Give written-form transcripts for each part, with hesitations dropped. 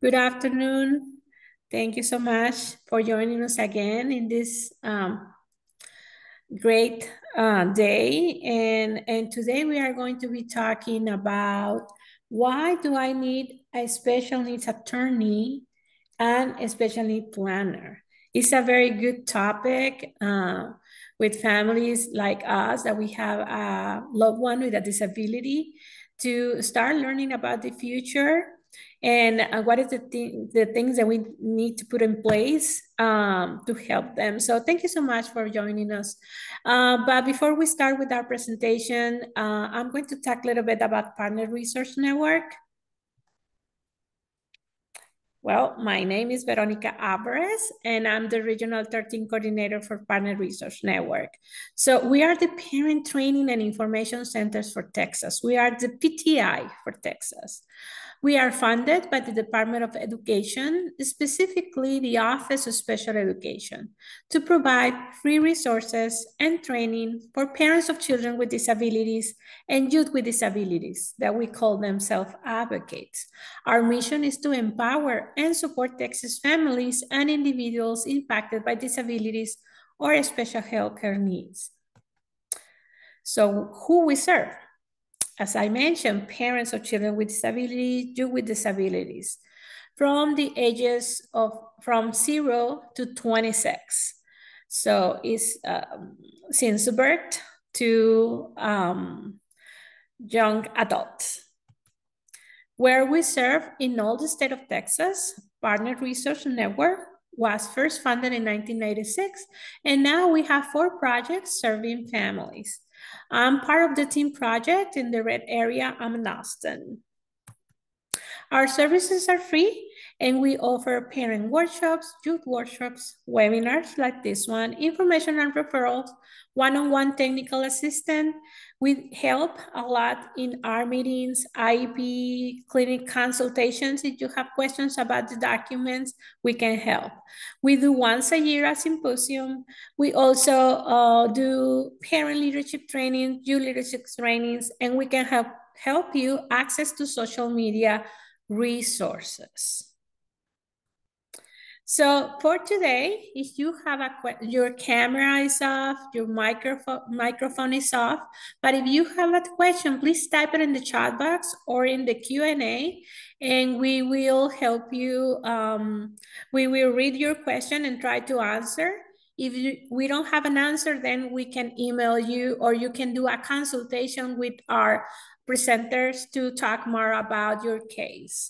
Good afternoon. Thank you so much for joining us again in this great day. And today we are going to be talking about why do I need a special needs attorney and a special needs planner? It's a very good topic with families like us that we have a loved one with a disability to start learning about the future and what is the things that we need to put in place to help them. So thank you so much for joining us. But before we start with our presentation, I'm going to talk a little bit about Partner Resource Network. Well, my name is Veronica Alvarez, and I'm the Regional 13 Coordinator for Partner Resource Network. So we are the Parent Training and Information Centers for Texas. We are the PTI for Texas. We are funded by the Department of Education, specifically the Office of Special Education, to provide free resources and training for parents of children with disabilities and youth with disabilities that we call them self-advocates. Our mission is to empower and support Texas families and individuals impacted by disabilities or special healthcare needs. So who we serve? As I mentioned, parents of children with disabilities, youth with disabilities, from the ages of from 0 to 26. So it's since birth to young adults. Where we serve in all the state of Texas, Partner Resource Network was first funded in 1996, and now we have 4 projects serving families. I'm part of the team project in the red area. I'm in Austin. Our services are free, and we offer parent workshops, youth workshops, webinars like this one, information and referrals, one-on-one technical assistance. We help a lot in our meetings, IEP, clinic consultations. If you have questions about the documents, we can help. We do once a year a symposium. We also do parent leadership training, youth leadership trainings, and we can help you access to social media resources. So for today, if you have your camera is off, your microphone is off, but if you have a question, please type it in the chat box or in the Q&A, and we will help you. We will read your question and try to answer. If we don't have an answer, then we can email you, or you can do a consultation with our presenters to talk more about your case.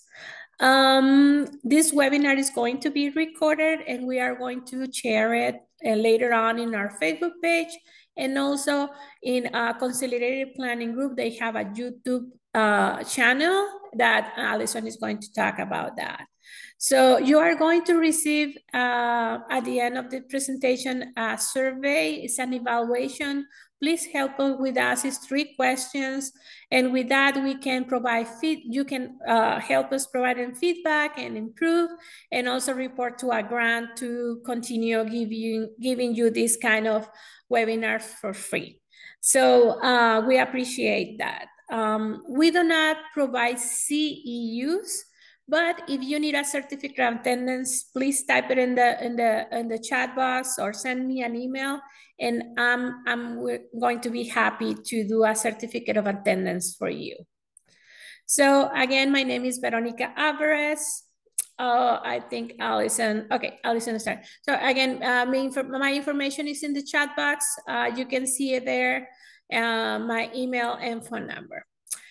This webinar is going to be recorded, and we are going to share it later on in our Facebook page, and also in a Consolidated Planning group. They have a YouTube channel that Allison is going to talk about that. So you are going to receive at the end of the presentation a survey. It's an evaluation. Please help us with us. It's 3 questions. And with that, we can provide you can help us providing feedback and improve, and also report to a grant to continue giving you this kind of webinars for free. So we appreciate that. We do not provide CEUs, but if you need a certificate of attendance, please type it in the chat box or send me an email, and I'm going to be happy to do a certificate of attendance for you. So again, my name is Veronica Alvarez. I think Allison, okay, Allison started. So again, my information is in the chat box. You can see it there, my email and phone number.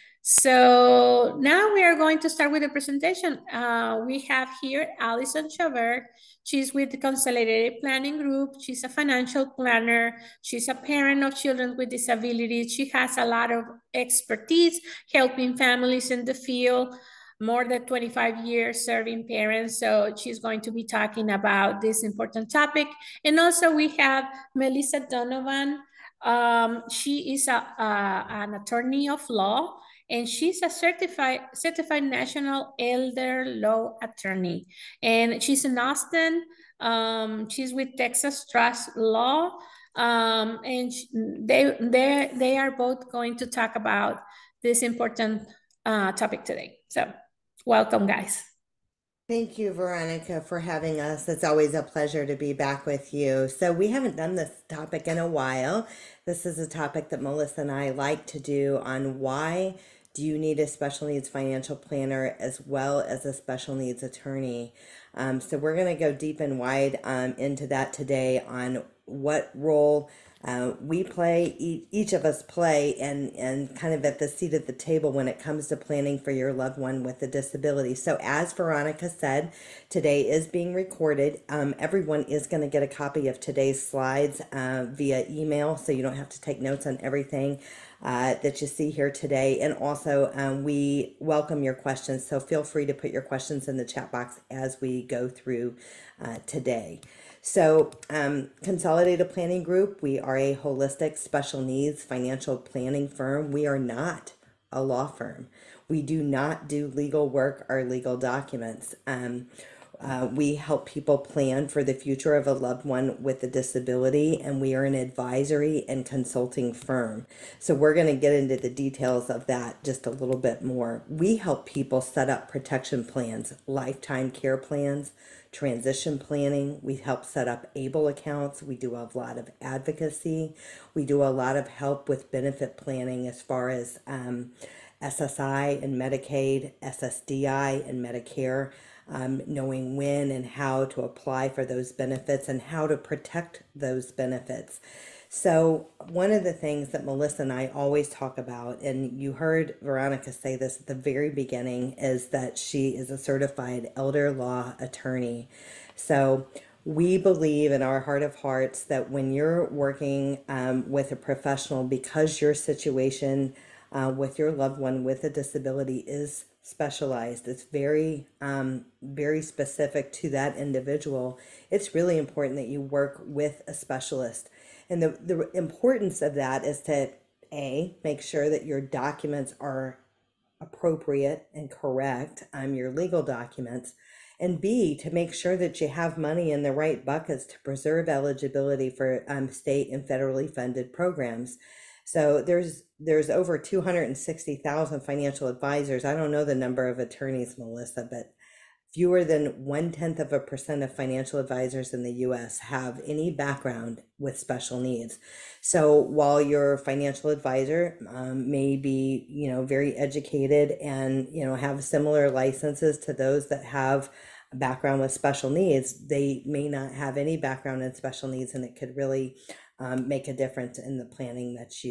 So now we are going to start with the presentation. We have here Allison Chavert. She's with the Consolidated Planning Group. She's a financial planner. She's a parent of children with disabilities. She has a lot of expertise helping families in the field, more than 25 years serving parents. So she's going to be talking about this important topic. And also we have Melissa Donovan. She is an attorney of law, and she's a certified national elder law attorney. And she's in Austin. She's with Texas Trust Law. And they are both going to talk about this important topic today. So welcome, guys. Thank you, Veronica, for having us. It's always a pleasure to be back with you. So, we haven't done this topic in a while. This is a topic that Melissa and I like to do on why do you need a special needs financial planner as well as a special needs attorney. So, we're going to go deep and wide into that today on what role we play, each of us play, and kind of at the seat at the table when it comes to planning for your loved one with a disability. So, as Veronica said, today is being recorded. Everyone is going to get a copy of today's slides via email, so you don't have to take notes on everything that you see here today. And also, we welcome your questions, so feel free to put your questions in the chat box as we go through today. So, Consolidated Planning Group, we are a holistic special needs financial planning firm. We are not a law firm. We do not do legal work or legal documents. We help people plan for the future of a loved one with a disability, and we are an advisory and consulting firm. So we're going to get into the details of that just a little bit more. We help people set up protection plans, lifetime care plans, transition planning. We help set up ABLE accounts. We do a lot of advocacy. We do a lot of help with benefit planning as far as SSI and Medicaid, SSDI and Medicare, knowing when and how to apply for those benefits and how to protect those benefits. So one of the things that Melissa and I always talk about, and you heard Veronica say this at the very beginning, is that she is a certified elder law attorney. So we believe in our heart of hearts that when you're working with a professional, because your situation with your loved one with a disability is specialized, it's very specific to that individual, it's really important that you work with a specialist. And the importance of that is to make sure that your documents are appropriate and correct, your legal documents, and B, to make sure that you have money in the right buckets to preserve eligibility for state and federally funded programs. So there's over 260,000 financial advisors. I don't know the number of attorneys, Melissa, but fewer than 0.1% of financial advisors in the US have any background with special needs. So while your financial advisor may be, very educated and, have similar licenses to those that have a background with special needs, they may not have any background in special needs, and it could really make a difference in the planning that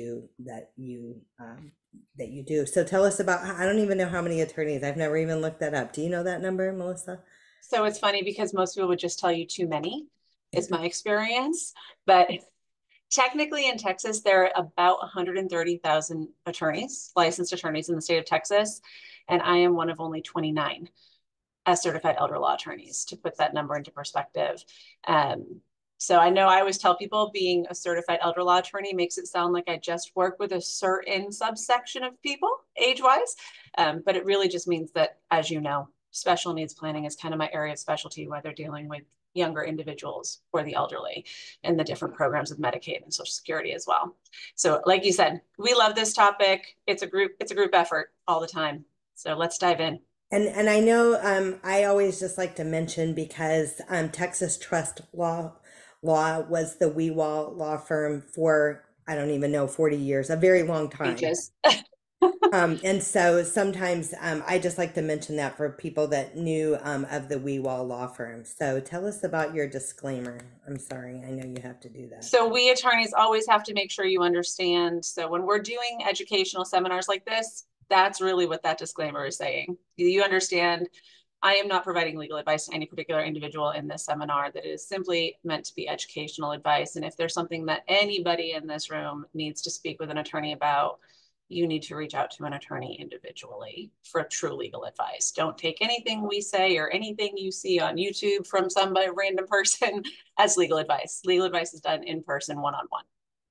you do. So tell us about, I don't even know how many attorneys, I've never even looked that up. Do you know that number, Melissa? So it's funny because most people would just tell you too many, is my experience. But technically in Texas, there are about 130,000 attorneys, licensed attorneys in the state of Texas. And I am one of only 29 as certified elder law attorneys, to put that number into perspective. So I know I always tell people being a certified elder law attorney makes it sound like I just work with a certain subsection of people age-wise, but it really just means that, as you know, special needs planning is kind of my area of specialty, whether dealing with younger individuals or the elderly and the different programs of Medicaid and Social Security as well. So like you said, we love this topic. It's a group effort all the time. So let's dive in. And I know I always just like to mention, because Texas Trust Law was the WeWall law firm for, I don't even know, 40 years, a very long time. Ages. And so sometimes I just like to mention that for people that knew of the WeWall law firm. So tell us about your disclaimer. I'm sorry, I know you have to do that. So we attorneys always have to make sure you understand. So when we're doing educational seminars like this, that's really what that disclaimer is saying. You understand, I am not providing legal advice to any particular individual in this seminar. That is simply meant to be educational advice. And if there's something that anybody in this room needs to speak with an attorney about, you need to reach out to an attorney individually for true legal advice. Don't take anything we say or anything you see on YouTube from some random person as legal advice. Legal advice is done in person, one-on-one.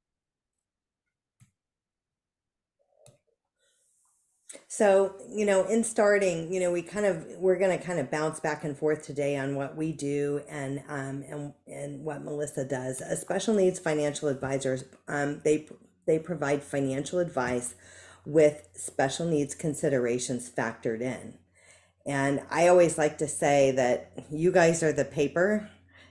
So, in starting, we're going to kind of bounce back and forth today on what we do and what Melissa does. Special needs financial advisors, they provide financial advice with special needs considerations factored in. And I always like to say that you guys are the paper,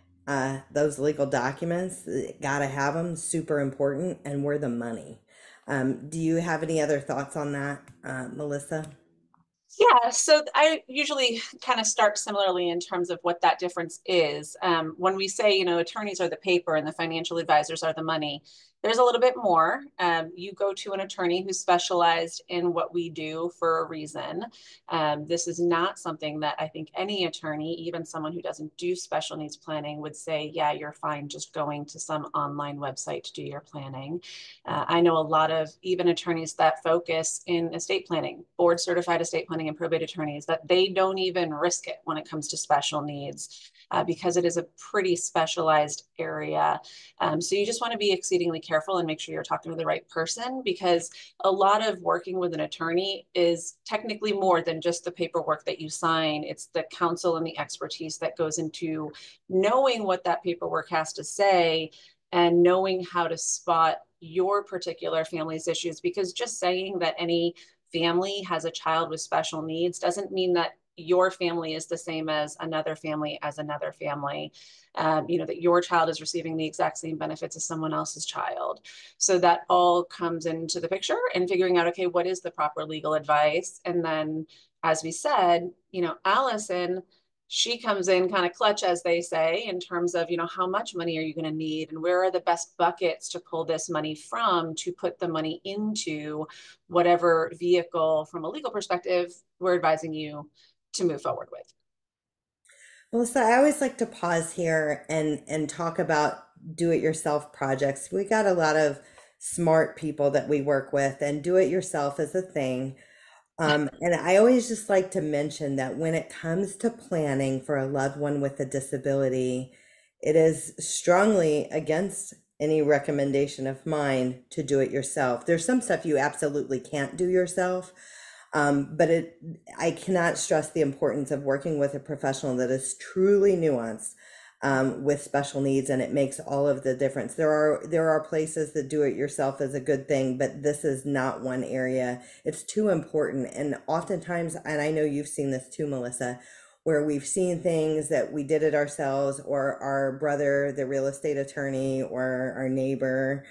those legal documents, gotta have them, super important, and we're the money. Do you have any other thoughts on that, Melissa? Yeah, so I usually kind of start similarly in terms of what that difference is. When we say, attorneys are the paper and the financial advisors are the money, there's a little bit more. You go to an attorney who's specialized in what we do for a reason. This is not something that I think any attorney, even someone who doesn't do special needs planning, would say, yeah, you're fine just going to some online website to do your planning. I know a lot of even attorneys that focus in estate planning, board certified estate planning and probate attorneys, that they don't even risk it when it comes to special needs because it is a pretty specialized area. So you just want to be exceedingly careful and make sure you're talking to the right person, because a lot of working with an attorney is technically more than just the paperwork that you sign. It's the counsel and the expertise that goes into knowing what that paperwork has to say and knowing how to spot your particular family's issues. Because just saying that any family has a child with special needs doesn't mean that your family is the same as another family as another family. That your child is receiving the exact same benefits as someone else's child. So that all comes into the picture, and figuring out, okay, what is the proper legal advice? And then, as we said, Allison, she comes in kind of clutch, as they say, in terms of, how much money are you going to need and where are the best buckets to pull this money from to put the money into whatever vehicle from a legal perspective we're advising you to move forward with. Melissa, I always like to pause here and talk about do-it-yourself projects. We got a lot of smart people that we work with, and do-it-yourself is a thing. And I always just like to mention that when it comes to planning for a loved one with a disability, it is strongly against any recommendation of mine to do it yourself. There's some stuff you absolutely can't do yourself, but I cannot stress the importance of working with a professional that is truly nuanced, with special needs, and it makes all of the difference. There are places that do it yourself is a good thing, but this is not one area. It's too important, and oftentimes, and I know you've seen this too, Melissa, where we've seen things that we did it ourselves, or our brother, the real estate attorney, or our neighbor,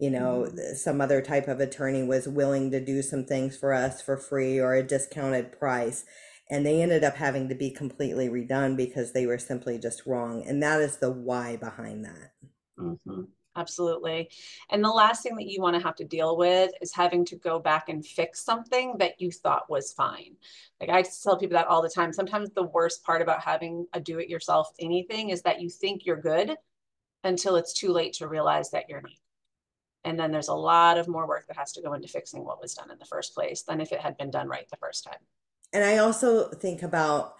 some other type of attorney was willing to do some things for us for free or a discounted price. And they ended up having to be completely redone because they were simply just wrong. And that is the why behind that. Mm-hmm. Absolutely. And the last thing that you want to have to deal with is having to go back and fix something that you thought was fine. Like I tell people that all the time. Sometimes the worst part about having a do-it-yourself anything is that you think you're good until it's too late to realize that you're not. And then there's a lot of more work that has to go into fixing what was done in the first place than if it had been done right the first time. And I also think about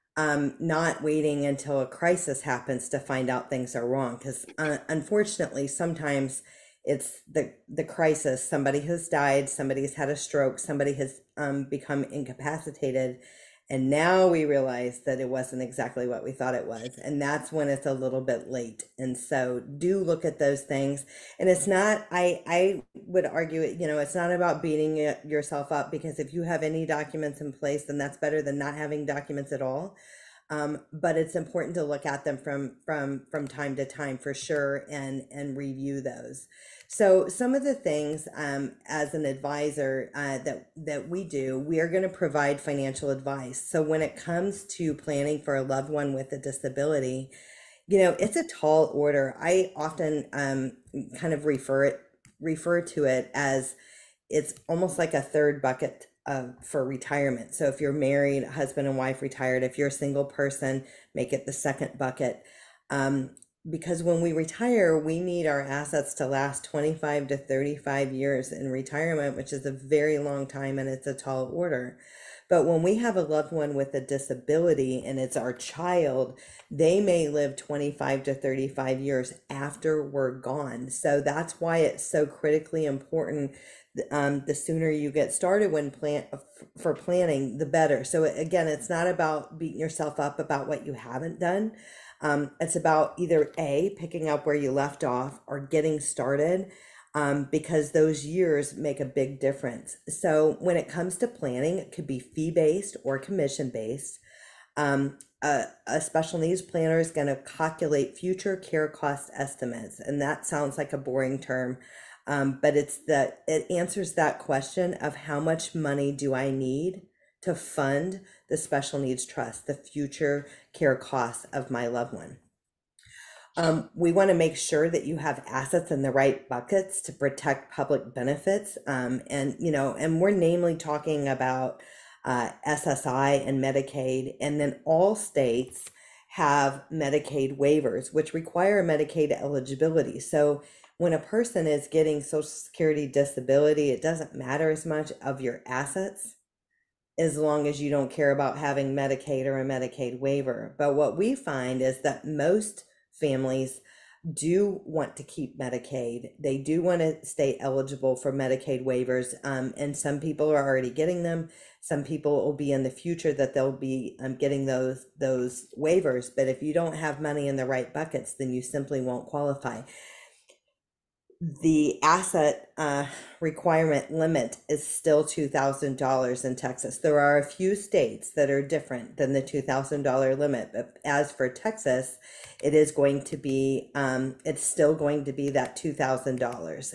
not waiting until a crisis happens to find out things are wrong. Because unfortunately, sometimes it's the crisis. Somebody has died, somebody's had a stroke, somebody has become incapacitated. And now we realize that it wasn't exactly what we thought it was. And that's when it's a little bit late. And so do look at those things. And it's not, I would argue it, it's not about beating yourself up, because if you have any documents in place, then that's better than not having documents at all. But it's important to look at them from time to time for sure, and review those. So some of the things, as an advisor, that we do, we are going to provide financial advice. So when it comes to planning for a loved one with a disability, it's a tall order. I often kind of refer to it as it's almost like a third bucket for retirement. So if you're married, husband and wife retired, if you're a single person, make it the second bucket. Because when we retire, we need our assets to last 25 to 35 years in retirement, which is a very long time, and it's a tall order. But when we have a loved one with a disability and it's our child, they may live 25 to 35 years after we're gone. So that's why it's so critically important. The sooner you get started for planning, the better. So again, it's not about beating yourself up about what you haven't done. It's about either A, picking up where you left off, or getting started. because those years make a big difference. So when it comes to planning, it could be fee-based or commission-based. A special needs planner is going to calculate future care cost estimates, and that sounds like a boring term, but it answers that question of how much money do I need to fund the special needs trust, the future care costs of my loved one. We want to make sure that you have assets in the right buckets to protect public benefits. And we're namely talking about SSI and Medicaid, and then all states have Medicaid waivers, which require Medicaid eligibility. So when a person is getting Social Security disability, it doesn't matter as much of your assets as long as you don't care about having Medicaid or a Medicaid waiver. But what we find is that most families do want to keep Medicaid. They do want to stay eligible for Medicaid waivers. And some people are already getting them. Some people will be in the future that they'll be getting those waivers. But if you don't have money in the right buckets, then you simply won't qualify. The asset requirement limit is still $2,000 in Texas. There are a few states that are different than the $2,000 limit, but as for Texas, it is going to be, it's still going to be that $2,000.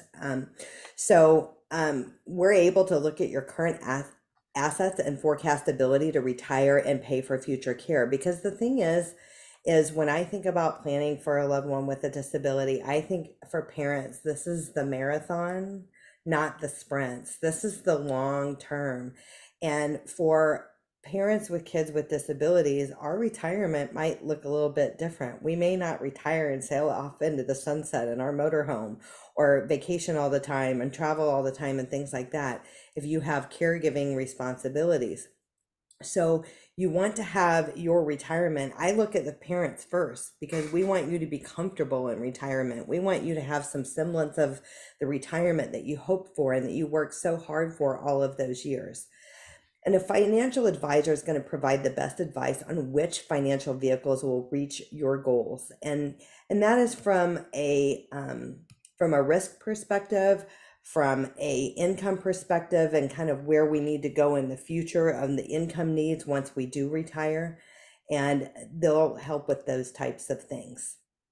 We're able to look at your current assets and forecastability to retire and pay for future care. Because the thing is when I think about planning for a loved one with a disability, I think for parents, this is the marathon, not the sprints. This is the long term. And for parents with kids with disabilities, our retirement might look a little bit different. We may not retire and sail off into the sunset in our motorhome or vacation all the time and travel all the time and things like that if you have caregiving responsibilities. So you want to have your retirement. I look at the parents first because we want you to be comfortable in retirement. We want you to have some semblance of the retirement that you hope for and that you worked so hard for all of those years. And a financial advisor is going to provide the best advice on which financial vehicles will reach your goals. And that is from a risk perspective, from a income perspective, and kind of where we need to go in the future on the income needs once we do retire. And they'll help with those types of things.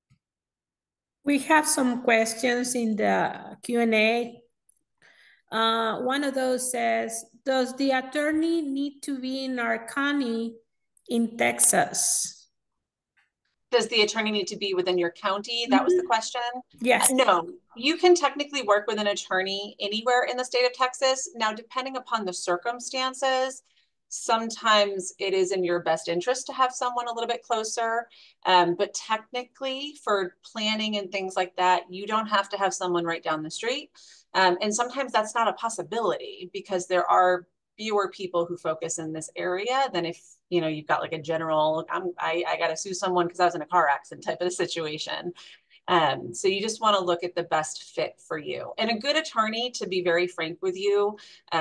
We have some questions in the Q&A. One of those says, does the attorney need to be in our county in Texas? Does the attorney need to be within your county? That was the question. Yes. No, you can technically work with an attorney anywhere in the state of Texas. Now, depending upon the circumstances, sometimes it is in your best interest to have someone a little bit closer. But technically for planning and things like that, you don't have to have someone right down the street. And sometimes that's not a possibility because there are fewer people who focus in this area than if you've got like a general I got to sue someone because I was in a car accident type of a situation. So you just want to look at the best fit for you and a good attorney, to be very frank with you,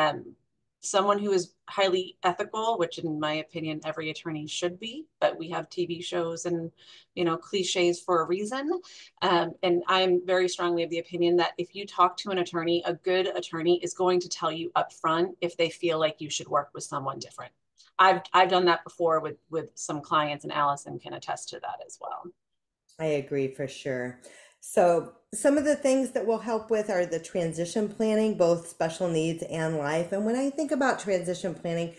someone who is highly ethical, which in my opinion every attorney should be, but we have TV shows and cliches for a reason. And I'm very strongly of the opinion that if you talk to an attorney, a good attorney is going to tell you up front if they feel like you should work with someone different. I've done that before with some clients, and Allison can attest to that as well. I agree for sure. So some of the things that we'll help with are the transition planning, both special needs and life. And when I think about transition planning,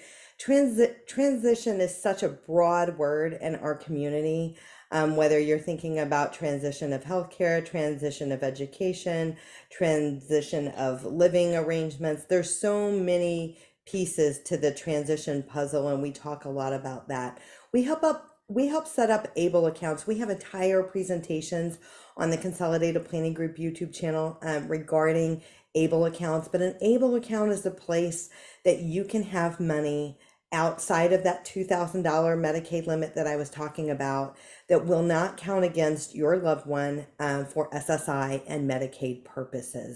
transition is such a broad word in our community. Whether you're thinking about transition of healthcare, transition of education, transition of living arrangements, there's so many pieces to the transition puzzle, and we talk a lot about that. We help set up ABLE accounts. We have entire presentations on the Consolidated Planning Group YouTube channel regarding ABLE accounts. But an ABLE account is a place that you can have money outside of that $2,000 Medicaid limit that I was talking about that will not count against your loved one for SSI and Medicaid purposes.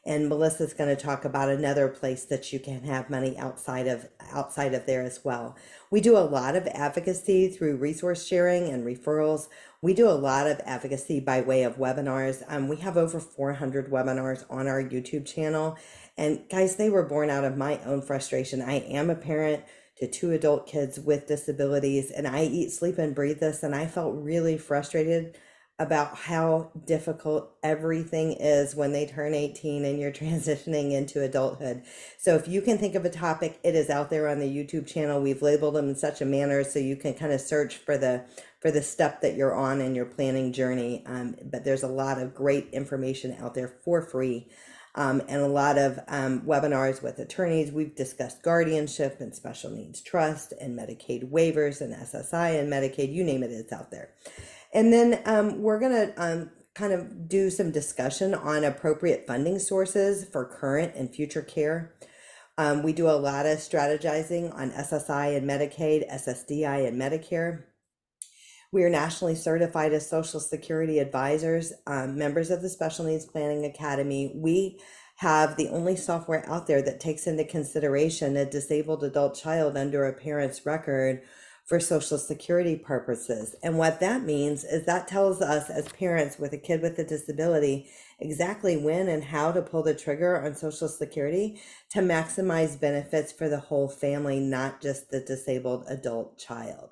And Melissa's going to talk about another place that you can have money outside of there as well. We do a lot of advocacy through resource sharing and referrals. We do a lot of advocacy by way of webinars. We have over 400 webinars on our YouTube channel. And guys, they were born out of my own frustration. I am a parent to two adult kids with disabilities, and I eat, sleep, and breathe this. And I felt really frustrated about how difficult everything is when they turn 18 and you're transitioning into adulthood. So if you can think of a topic, it is out there on the YouTube channel. We've labeled them in such a manner so you can kind of search for the step that you're on in your planning journey. But there's a lot of great information out there for free. And a lot of webinars with attorneys. We've discussed guardianship and special needs trust and Medicaid waivers and SSI and Medicaid, you name it, it's out there. And then we're going to kind of do some discussion on appropriate funding sources for current and future care. We do a lot of strategizing on SSI and Medicaid, SSDI and Medicare. We are nationally certified as Social Security advisors, members of the Special Needs Planning Academy. We have the only software out there that takes into consideration a disabled adult child under a parent's record for Social Security purposes. And what that means is that tells us as parents with a kid with a disability exactly when and how to pull the trigger on Social Security to maximize benefits for the whole family, not just the disabled adult child.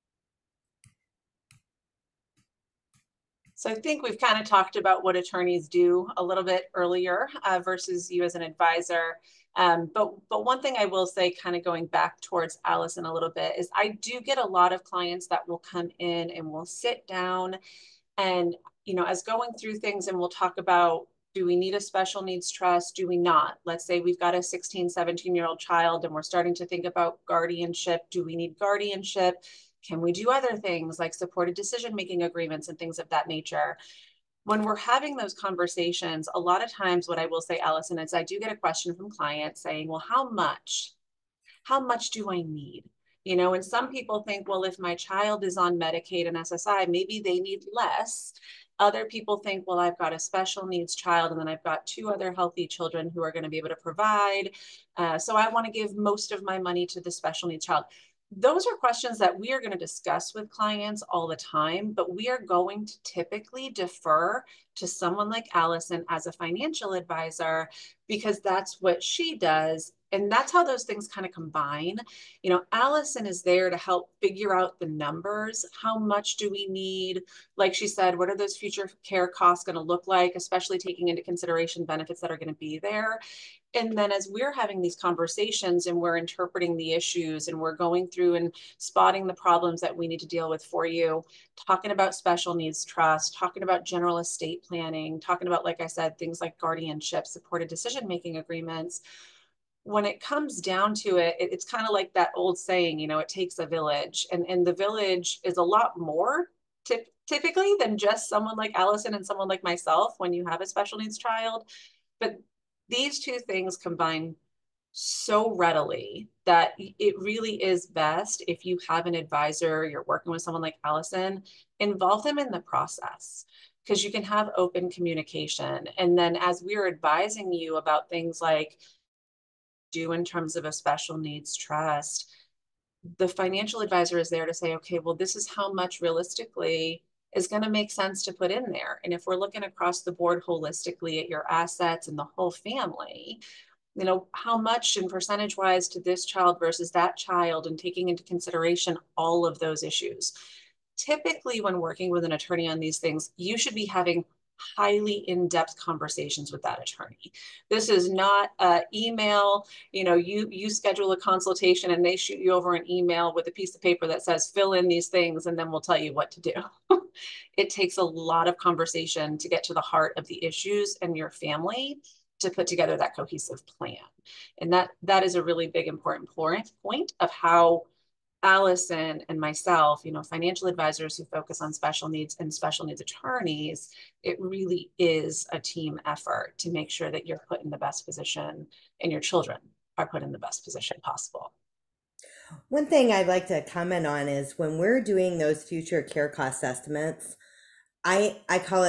So I think we've kind of talked about what attorneys do a little bit earlier versus you as an advisor. But one thing I will say, kind of going back towards Allison a little bit, is I do get a lot of clients that will come in and we'll sit down and, you know, as going through things and we'll talk about, do we need a special needs trust? Do we not? Let's say we've got a 16, 17-year-old child and we're starting to think about guardianship. Do we need guardianship? Can we do other things like supported decision-making agreements and things of that nature? When we're having those conversations, a lot of times what I will say, Allison, is I do get a question from clients saying, well, how much do I need? You know, and some people think, well, if my child is on Medicaid and SSI, maybe they need less. Other people think, well, I've got a special needs child and then I've got two other healthy children who are going to be able to provide. So I want to give most of my money to the special needs child. Those are questions that we are going to discuss with clients all the time, but we are going to typically defer to someone like Allison as a financial advisor because that's what she does. And that's how those things kind of combine. You know, Allison is there to help figure out the numbers. How much do we need? Like she said, what are those future care costs going to look like, especially taking into consideration benefits that are going to be there? And then as we're having these conversations and we're interpreting the issues and we're going through and spotting the problems that we need to deal with for you, talking about special needs trust, talking about general estate planning, talking about, like I said, things like guardianship, supported decision-making agreements. When it comes down to it, it's kind of like that old saying, you know, it takes a village, and the village is a lot more typically than just someone like Allison and someone like myself when you have a special needs child. But these two things combine so readily that it really is best if you have an advisor, you're working with someone like Allison, involve them in the process because you can have open communication. And then as we're advising you about things like do in terms of a special needs trust, the financial advisor is there to say, okay, well, this is how much realistically is going to make sense to put in there. And if we're looking across the board holistically at your assets and the whole family, you know, how much and percentage wise to this child versus that child, and taking into consideration all of those issues. Typically, when working with an attorney on these things, you should be having highly in-depth conversations with that attorney. This is not email, you know, you schedule a consultation and they shoot you over an email with a piece of paper that says, fill in these things, and then we'll tell you what to do. It takes a lot of conversation to get to the heart of the issues and your family to put together that cohesive plan. And that is a really big, important point of how Allison and myself, you know, financial advisors who focus on special needs and special needs attorneys, it really is a team effort to make sure that you're put in the best position and your children are put in the best position possible. One thing I'd like to comment on is when we're doing those future care cost estimates, I call it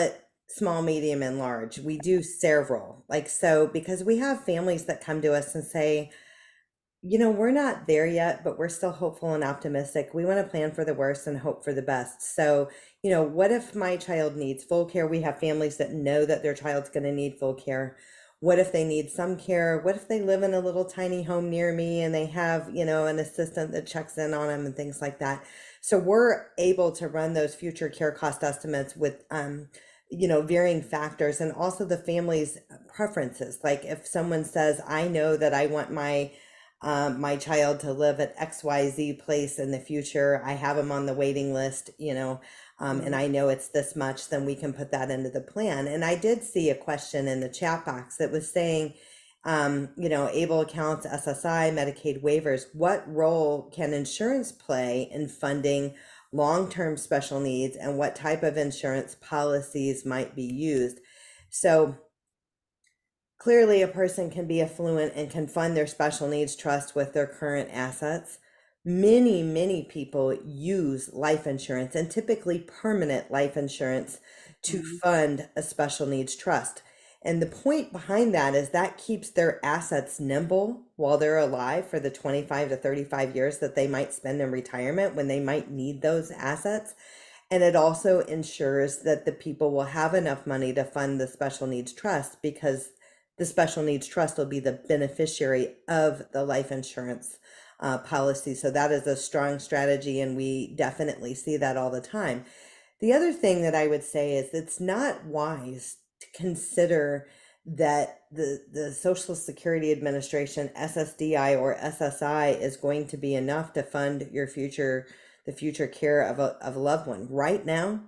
small, medium, and large. We do several. Like, so because we have families that come to us and say, you know, we're not there yet, but we're still hopeful and optimistic. We want to plan for the worst and hope for the best. So, you know, what if my child needs full care? We have families that know that their child's going to need full care. What if they need some care? What if they live in a little tiny home near me and they have, you know, an assistant that checks in on them and things like that? So we're able to run those future care cost estimates with, you know, varying factors and also the family's preferences. Like if someone says, I know that I want my child to live at XYZ place in the future. I have them on the waiting list, you know, and I know it's this much, then we can put that into the plan. And I did see a question in the chat box that was saying, you know, able accounts, SSI, Medicaid waivers, what role can insurance play in funding long-term special needs and what type of insurance policies might be used? So clearly, a person can be affluent and can fund their special needs trust with their current assets. Many, many people use life insurance and typically permanent life insurance to fund a special needs trust. And the point behind that is that keeps their assets nimble while they're alive for the 25 to 35 years that they might spend in retirement when they might need those assets. And it also ensures that the people will have enough money to fund the special needs trust because the special needs trust will be the beneficiary of the life insurance policy. So that is a strong strategy, and we definitely see that all the time. The other thing that I would say is it's not wise to consider that the Social Security Administration, SSDI or SSI, is going to be enough to fund your the future care of a loved one. Right now,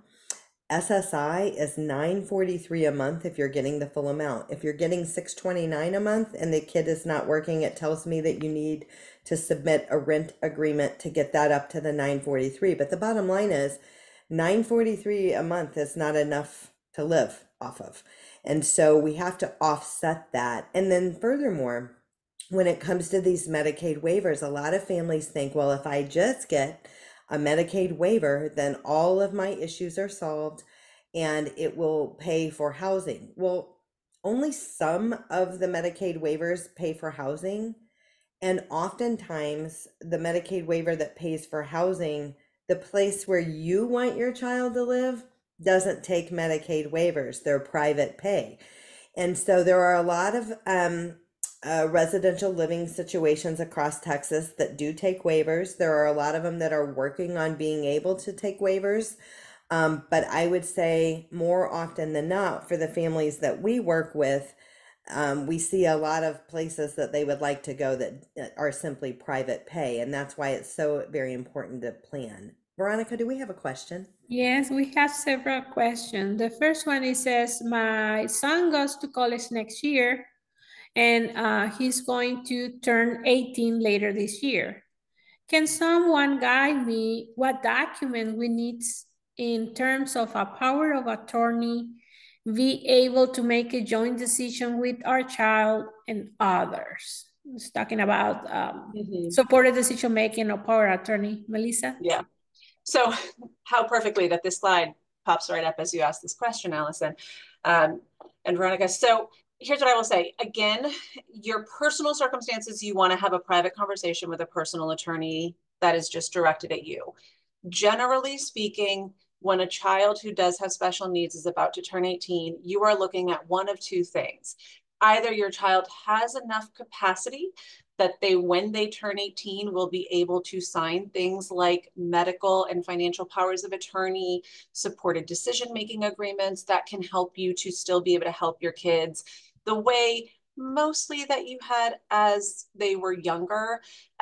SSI is $943 a month if you're getting the full amount. If you're getting $629 a month and the kid is not working, it tells me that you need to submit a rent agreement to get that up to the $943. But the bottom line is $943 a month is not enough to live off of. And so we have to offset that. And then furthermore, when it comes to these Medicaid waivers, a lot of families think, well, if I just get a Medicaid waiver, then all of my issues are solved and it will pay for housing. Well, only some of the Medicaid waivers pay for housing. And oftentimes the Medicaid waiver that pays for housing, the place where you want your child to live, doesn't take Medicaid waivers. They're private pay. And so there are a lot of residential living situations across Texas that do take waivers. There are a lot of them that are working on being able to take waivers. But I would say more often than not, for the families that we work with, we see a lot of places that they would like to go that are simply private pay. And that's why it's so very important to plan. Veronica, do we have a question? Yes, we have several questions. The first one, it says, my son goes to college next year and he's going to turn 18 later this year. Can someone guide me what document we need in terms of a power of attorney, be able to make a joint decision with our child and others? It's talking about supported decision-making or power attorney. Melissa? Yeah. So how perfectly that this slide pops right up as you ask this question, Allison and Veronica. So here's what I will say. Again, your personal circumstances, you want to have a private conversation with a personal attorney that is just directed at you. Generally speaking, when a child who does have special needs is about to turn 18, you are looking at one of two things. Either your child has enough capacity that when they turn 18, will be able to sign things like medical and financial powers of attorney, supported decision-making agreements that can help you to still be able to help your kids the way mostly that you had as they were younger.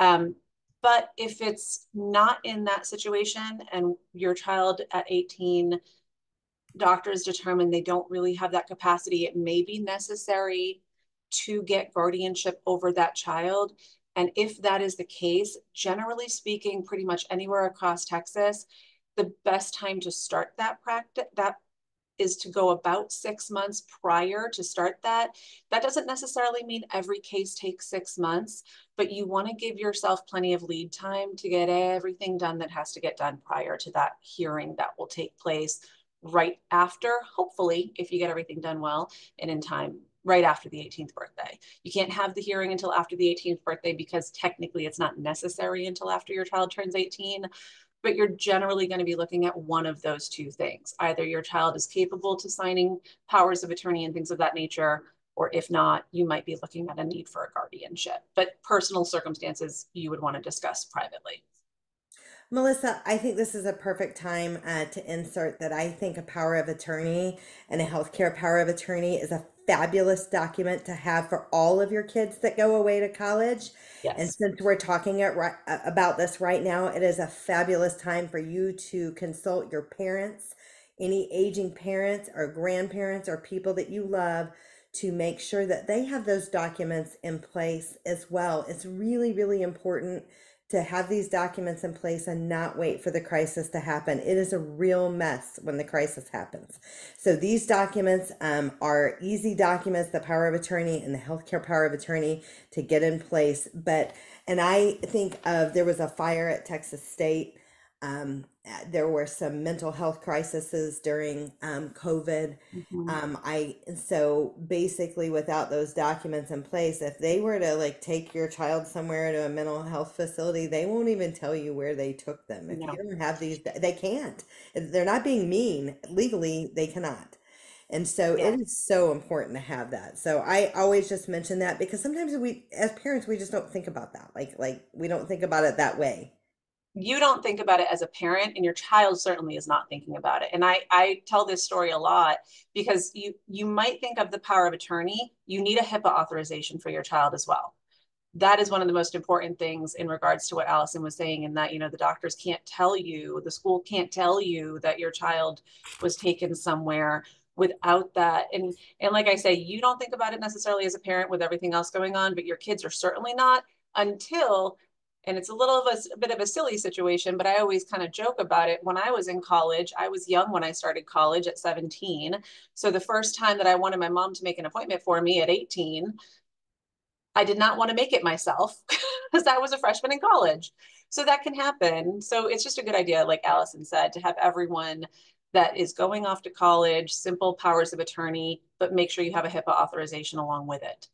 But if it's not in that situation and your child at 18, doctors determine they don't really have that capacity, it may be necessary to get guardianship over that child. And if that is the case, generally speaking, pretty much anywhere across Texas, the best time to start that practice, that is to go about 6 months prior to start that. That doesn't necessarily mean every case takes 6 months, but you want to give yourself plenty of lead time to get everything done that has to get done prior to that hearing that will take place right after, hopefully, if you get everything done well and in time, right after the 18th birthday. You can't have the hearing until after the 18th birthday because technically it's not necessary until after your child turns 18, but you're generally going to be looking at one of those two things. Either your child is capable to signing powers of attorney and things of that nature, or if not, you might be looking at a need for a guardianship. But personal circumstances you would want to discuss privately. Melissa, I think this is a perfect time to insert that I think a power of attorney and a healthcare power of attorney is a fabulous document to have for all of your kids that go away to college. And Yes. since we're talking about this right now, it is a fabulous time for you to consult your parents, any aging parents or grandparents or people that you love, to make sure that they have those documents in place as well. It's really, really important to have these documents in place and not wait for the crisis to happen. It is a real mess when the crisis happens. So these documents are easy documents, the power of attorney and the healthcare power of attorney to get in place. And I think there was a fire at Texas State. There were some mental health crises during COVID. So basically, without those documents in place, if they were to like take your child somewhere to a mental health facility, they won't even tell you where they took them. If No. you don't have these, they can't. They're not being mean. Legally, they cannot. And so Yeah. it is so important to have that. So I always just mention that because sometimes we, as parents, we just don't think about that. Like we don't think about it that way. You don't think about it as a parent, and your child certainly is not thinking about it. And I tell this story a lot because you might think of the power of attorney. You need a HIPAA authorization for your child as well. That is one of the most important things in regards to what Allison was saying, in that, the doctors can't tell you, the school can't tell you that your child was taken somewhere without that. And like I say, you don't think about it necessarily as a parent with everything else going on, but your kids are certainly not until, and it's a little of a bit of a silly situation, but I always kind of joke about it. When I was in college, I was young when I started college at 17. So the first time that I wanted my mom to make an appointment for me at 18, I did not want to make it myself because I was a freshman in college. So that can happen. So it's just a good idea, like Allison said, to have everyone that is going off to college, simple powers of attorney, but make sure you have a HIPAA authorization along with it.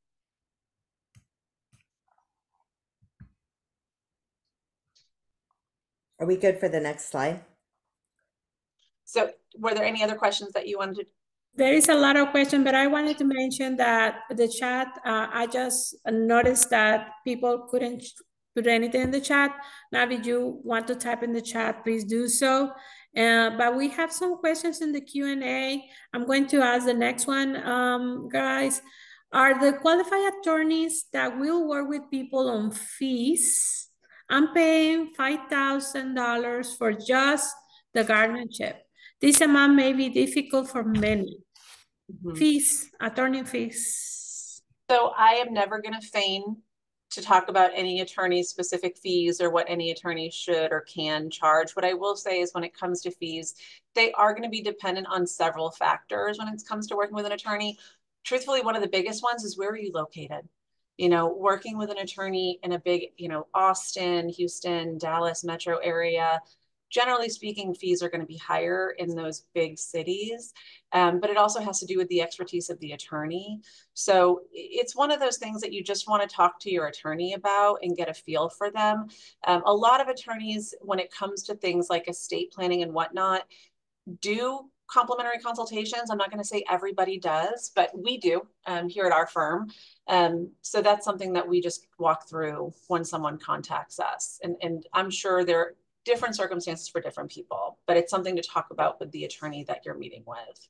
Are we good for the next slide? So were there any other questions that you wanted to? There is a lot of questions, but I wanted to mention that the chat, I just noticed that people couldn't put anything in the chat. Now, if you want to type in the chat, please do so. But we have some questions in the Q&A. I'm going to ask the next one, guys. Are the qualified attorneys that will work with people on fees? I'm paying $5,000 for just the guardianship. This amount may be difficult for many. Fees, attorney fees. So I am never going to feign to talk about any attorney's specific fees or what any attorney should or can charge. What I will say is when it comes to fees, they are going to be dependent on several factors when it comes to working with an attorney. Truthfully, one of the biggest ones is, where are you located? Working with an attorney in a big, Austin, Houston, Dallas metro area, generally speaking, fees are going to be higher in those big cities. But it also has to do with the expertise of the attorney. So it's one of those things that you just want to talk to your attorney about and get a feel for them. A lot of attorneys, when it comes to things like estate planning and whatnot, do complimentary consultations. I'm not going to say everybody does, but we do here at our firm. So that's something that we just walk through when someone contacts us. And I'm sure there are different circumstances for different people, but it's something to talk about with the attorney that you're meeting with.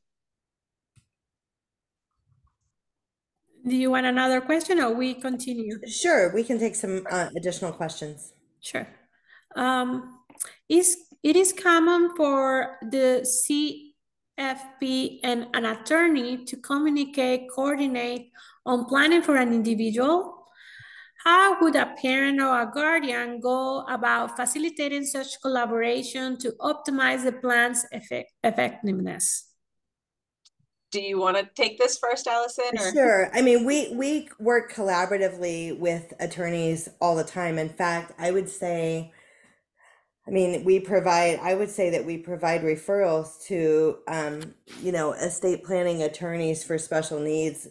Do you want another question or we continue? Sure, we can take some additional questions. Sure. It is common for the CFP and an attorney to communicate, coordinate on planning for an individual. How would a parent or a guardian go about facilitating such collaboration to optimize the plan's effectiveness? Do you want to take this first, Allison? Or? Sure. I mean, we work collaboratively with attorneys all the time. In fact, I would say I mean, we provide, I would say that we provide referrals to, estate planning attorneys for special needs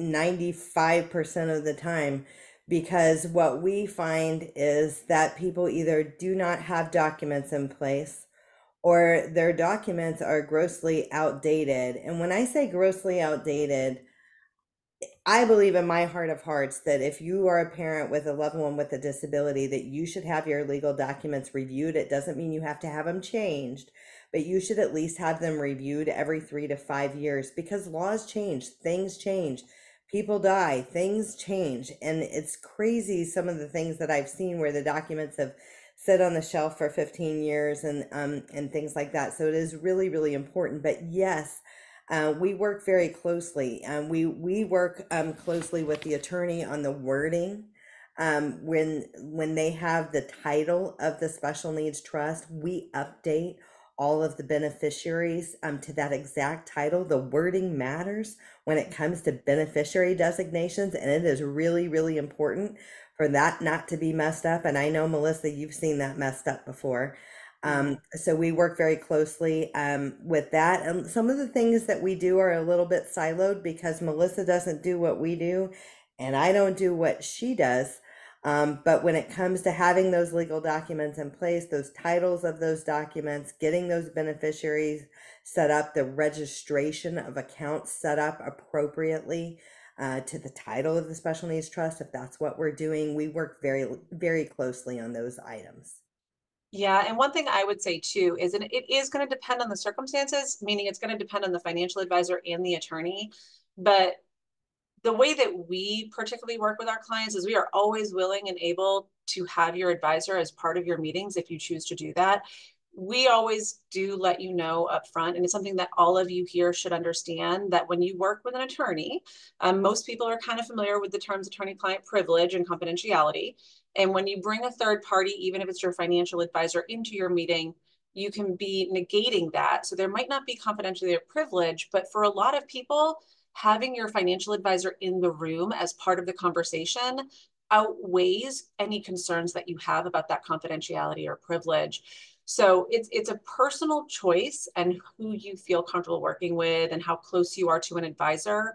95% of the time, because what we find is that people either do not have documents in place or their documents are grossly outdated. And when I say grossly outdated, I believe in my heart of hearts that if you are a parent with a loved one with a disability, that you should have your legal documents reviewed. It doesn't mean you have to have them changed, but you should at least have them reviewed every 3 to 5 years, because laws change, things change, people die, things change. And it's crazy some of the things that I've seen where the documents have sit on the shelf for 15 years and things like that. So it is really, really important. But yes, we work very closely. We work closely with the attorney on the wording. When they have the title of the special needs trust, we update all of the beneficiaries to that exact title. The wording matters when it comes to beneficiary designations, and it is really, really important for that not to be messed up. And I know, Melissa, you've seen that messed up before. So we work very closely with that. And some of the things that we do are a little bit siloed because Melissa doesn't do what we do and I don't do what she does. But when it comes to having those legal documents in place, those titles of those documents, getting those beneficiaries set up, the registration of accounts set up appropriately to the title of the special needs trust, if that's what we're doing, we work very, very closely on those items. Yeah, and one thing I would say too is, and it is going to depend on the circumstances, meaning it's going to depend on the financial advisor and the attorney. But the way that we particularly work with our clients is we are always willing and able to have your advisor as part of your meetings if you choose to do that. We always do let you know up front, and it's something that all of you here should understand, that when you work with an attorney, most people are kind of familiar with the terms attorney-client privilege and confidentiality. And when you bring a third party, even if it's your financial advisor, into your meeting, you can be negating that. So there might not be confidentiality or privilege, but for a lot of people, having your financial advisor in the room as part of the conversation outweighs any concerns that you have about that confidentiality or privilege. So it's a personal choice and who you feel comfortable working with and how close you are to an advisor.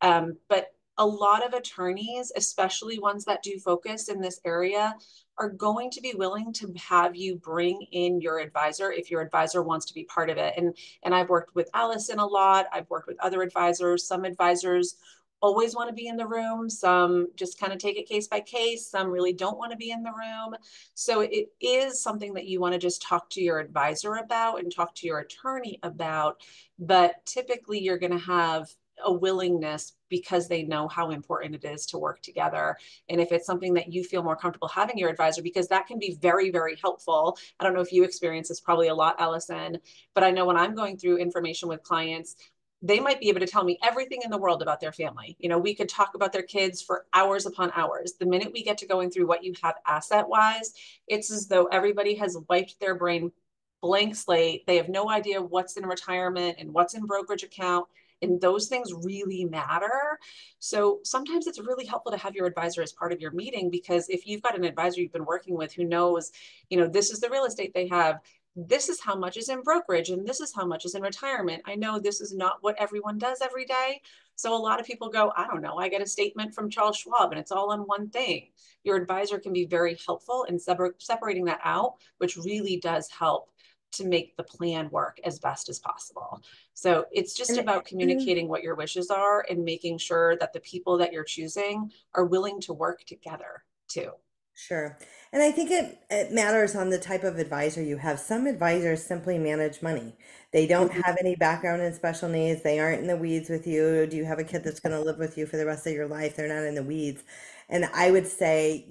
But a lot of attorneys, especially ones that do focus in this area, are going to be willing to have you bring in your advisor if your advisor wants to be part of it. And I've worked with Allison a lot. I've worked with other advisors. Some advisors always want to be in the room. Some just kind of take it case by case. Some really don't want to be in the room. So it is something that you want to just talk to your advisor about and talk to your attorney about. But typically you're going to have a willingness because they know how important it is to work together. And if it's something that you feel more comfortable having your advisor, because that can be very, very helpful. I don't know if you experience this probably a lot, Allison, but I know when I'm going through information with clients, they might be able to tell me everything in the world about their family. You know, we could talk about their kids for hours upon hours. The minute we get to going through what you have asset wise, it's as though everybody has wiped their brain blank slate. They have no idea what's in retirement and what's in brokerage account. And those things really matter. So sometimes it's really helpful to have your advisor as part of your meeting, because if you've got an advisor you've been working with who knows, you know, this is the real estate they have, this is how much is in brokerage, and this is how much is in retirement. I know this is not what everyone does every day. So a lot of people go, I don't know, I get a statement from Charles Schwab and it's all on one thing. Your advisor can be very helpful in separating that out, which really does help to make the plan work as best as possible. So it's just about communicating what your wishes are and making sure that the people that you're choosing are willing to work together too. Sure. And I think it matters on the type of advisor you have. Some advisors simply manage money. They don't have any background in special needs. They aren't in the weeds with you. Do you have a kid that's going to live with you for the rest of your life? They're not in the weeds. And I would say,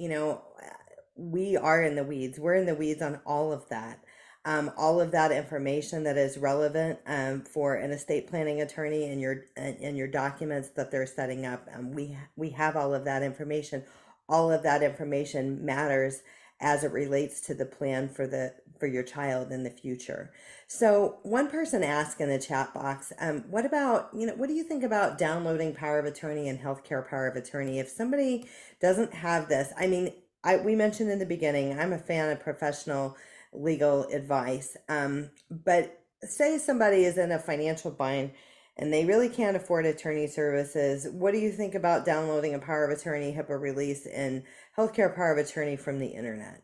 we are in the weeds. We're in the weeds on all of that. All of that information that is relevant for an estate planning attorney and your documents that they're setting up. We have all of that information. All of that information matters as it relates to the plan for your child in the future. So one person asked in the chat box, what do you think about downloading power of attorney and healthcare power of attorney? If somebody doesn't have this, we mentioned in the beginning, I'm a fan of professional legal advice. But say somebody is in a financial bind and they really can't afford attorney services. What do you think about downloading a power of attorney, HIPAA release, and healthcare power of attorney from the internet?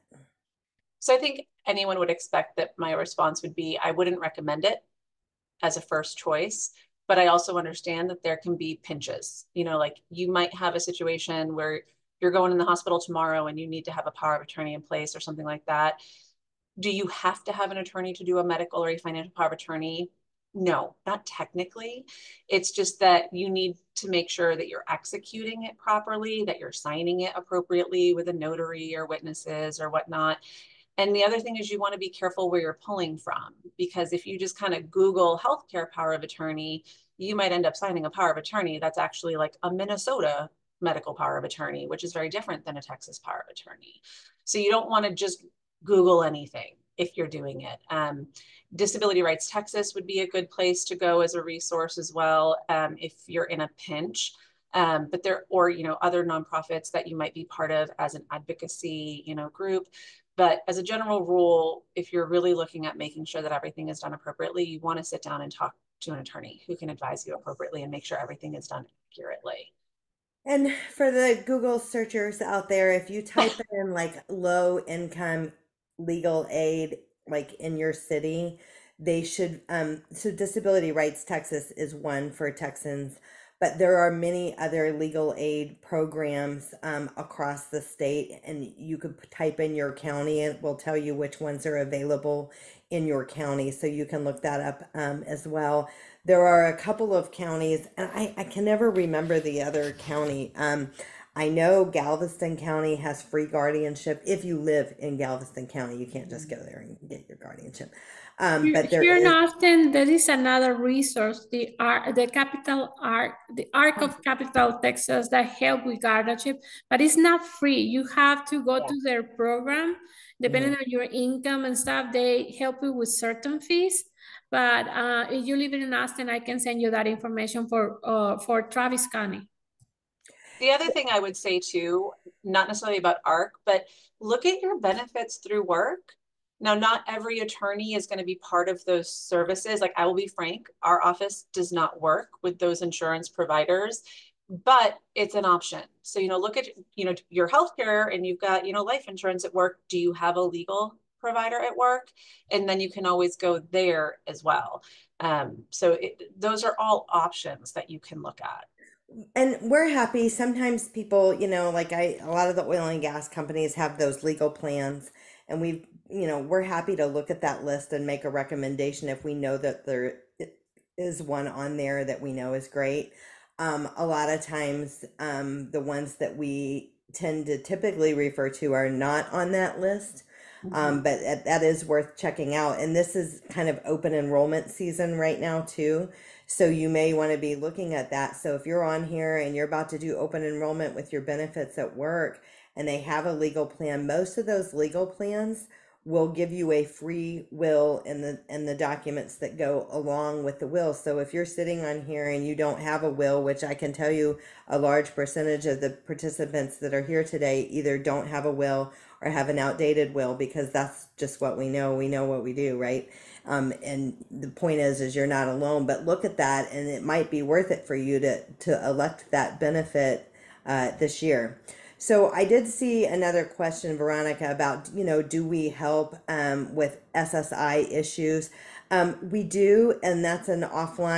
So I think anyone would expect that my response would be, I wouldn't recommend it as a first choice, but I also understand that there can be pinches. Like you might have a situation where you're going in the hospital tomorrow and you need to have a power of attorney in place or something like that. Do you have to have an attorney to do a medical or a financial power of attorney? No, not technically. It's just that you need to make sure that you're executing it properly, that you're signing it appropriately with a notary or witnesses or whatnot. And the other thing is you want to be careful where you're pulling from, because if you just kind of Google healthcare power of attorney, you might end up signing a power of attorney that's actually like a Minnesota medical power of attorney, which is very different than a Texas power of attorney. So you don't want to just Google anything if you're doing it. Disability Rights Texas would be a good place to go as a resource as well, if you're in a pinch. But there, or, other nonprofits that you might be part of as an advocacy, group. But as a general rule, if you're really looking at making sure that everything is done appropriately, you want to sit down and talk to an attorney who can advise you appropriately and make sure everything is done accurately. And for the Google searchers out there, if you type in like low income legal aid, like in your city, they should, so Disability Rights Texas is one for Texans, but there are many other legal aid programs across the state, and you could type in your county and it will tell you which ones are available in your county. So you can look that up as well. There are a couple of counties, and I can never remember the other county. I know Galveston County has free guardianship. If you live in Galveston County, you can't just go there and get your guardianship. But there Here in is, Austin, there is another resource, the Arc of Capital Texas, that help with guardianship, but it's not free. You have to go yeah. to their program, depending Mhm. on your income and stuff. They help you with certain fees. But if you live in Austin, I can send you that information for Travis County. The other thing I would say too, not necessarily about ARC, but look at your benefits through work. Now, not every attorney is going to be part of those services. Like, I will be frank, our office does not work with those insurance providers, but it's an option. So, look at, your healthcare, and you've got, life insurance at work. Do you have a legal provider at work? And then you can always go there as well. So those are all options that you can look at. And we're happy. Sometimes people, like a lot of the oil and gas companies have those legal plans, and we're happy to look at that list and make a recommendation if we know that there is one on there that we know is great. A lot of times, the ones that we tend to typically refer to are not on that list. But that is worth checking out. And this is kind of open enrollment season right now too. So you may want to be looking at that. So if you're on here and you're about to do open enrollment with your benefits at work and they have a legal plan, most of those legal plans will give you a free will in the documents that go along with the will. So if you're sitting on here and you don't have a will, which I can tell you a large percentage of the participants that are here today either don't have a will or have an outdated will, because that's just what we know. We know what we do, right? And the point is you're not alone. But look at that, and it might be worth it for you to elect that benefit this year. So I did see another question, Veronica, about, do we help with SSI issues? We do, and that's an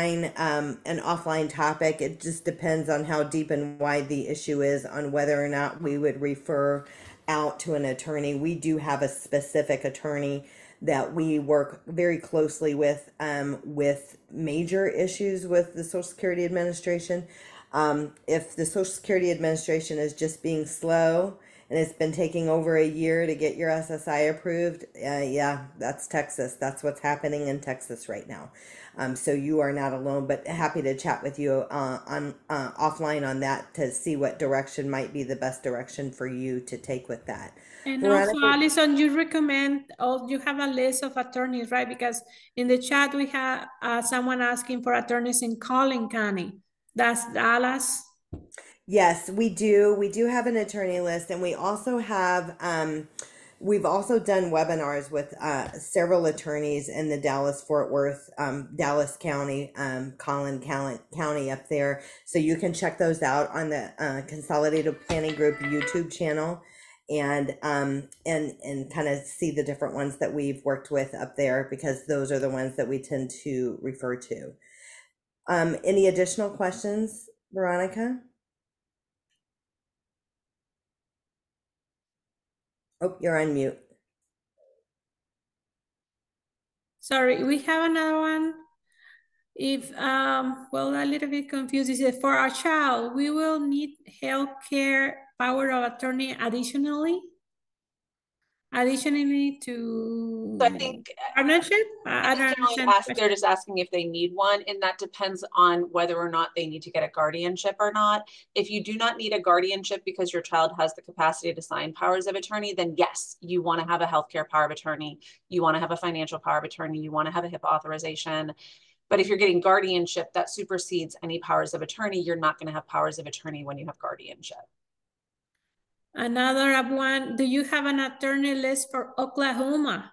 offline topic. It just depends on how deep and wide the issue is on whether or not we would refer out to an attorney. We do have a specific attorney that we work very closely with major issues with the Social Security Administration. If the Social Security Administration is just being slow and it's been taking over a year to get your SSI approved, yeah, that's Texas. That's what's happening in Texas right now. So you are not alone, but happy to chat with you on offline on that to see what direction might be the best direction for you to take with that. And Veronica? also, Allison, you recommend, you have a list of attorneys, right? Because in the chat, we have someone asking for attorneys in Collin County. That's Dallas. Yes, we do. We do have an attorney list, and we also have we've also done webinars with several attorneys in the Dallas-Fort Worth, Dallas County, Collin County up there. So you can check those out on the Consolidated Planning Group YouTube channel, and kind of see the different ones that we've worked with up there, because those are the ones that we tend to refer to. Any additional questions, Veronica? Oh, you're on mute. Sorry, we have another one. If, well, a little bit confused. Is it for our child, we will need healthcare power of attorney additionally So I to think partnership? I I think don't understand the they're question. just asking if they need one, and that depends on whether or not they need to get a guardianship or not. If you do not need a guardianship because your child has the capacity to sign powers of attorney, then yes, you want to have a healthcare power of attorney. You want to have a financial power of attorney. You want to have a HIPAA authorization. But if you're getting guardianship, that supersedes any powers of attorney. You're not going to have powers of attorney when you have guardianship. Another one, do you have an attorney list for Oklahoma?